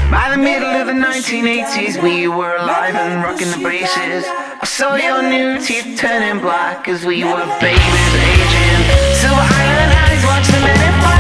By the middle of the 1980s, we were alive and rocking the braces. I saw your new teeth turning black as we were babies aging. Silver Island eyes watch the men in fire.